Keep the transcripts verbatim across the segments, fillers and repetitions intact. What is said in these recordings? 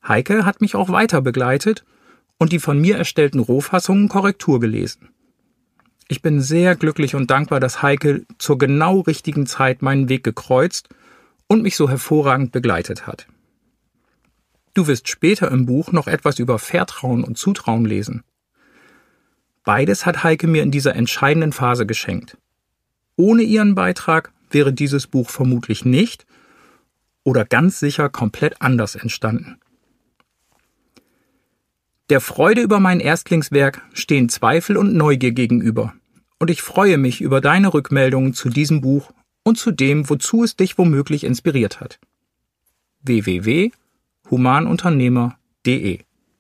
Heike hat mich auch weiter begleitet und die von mir erstellten Rohfassungen Korrektur gelesen. Ich bin sehr glücklich und dankbar, dass Heike zur genau richtigen Zeit meinen Weg gekreuzt und mich so hervorragend begleitet hat. Du wirst später im Buch noch etwas über Vertrauen und Zutrauen lesen. Beides hat Heike mir in dieser entscheidenden Phase geschenkt. Ohne ihren Beitrag wäre dieses Buch vermutlich nicht oder ganz sicher komplett anders entstanden. Der Freude über mein Erstlingswerk stehen Zweifel und Neugier gegenüber. Und ich freue mich über deine Rückmeldungen zu diesem Buch und zu dem, wozu es dich womöglich inspiriert hat. w w w punkt humanunternehmer punkt de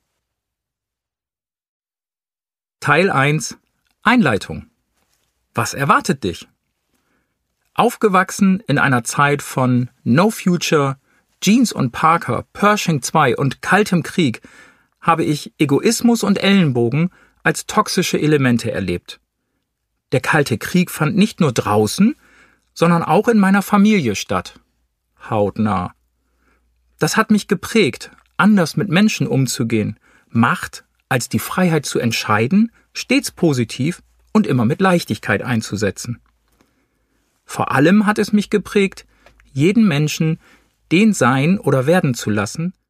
Teil eins Einleitung. Was erwartet dich? Aufgewachsen in einer Zeit von No Future, Jeans und Parker, Pershing zwei und kaltem Krieg habe ich Egoismus und Ellenbogen als toxische Elemente erlebt. Der Kalte Krieg fand nicht nur draußen, sondern auch in meiner Familie statt. Hautnah. Das hat mich geprägt, anders mit Menschen umzugehen, Macht als die Freiheit zu entscheiden, stets positiv und immer mit Leichtigkeit einzusetzen. Vor allem hat es mich geprägt, jeden Menschen den sein oder werden zu lassen,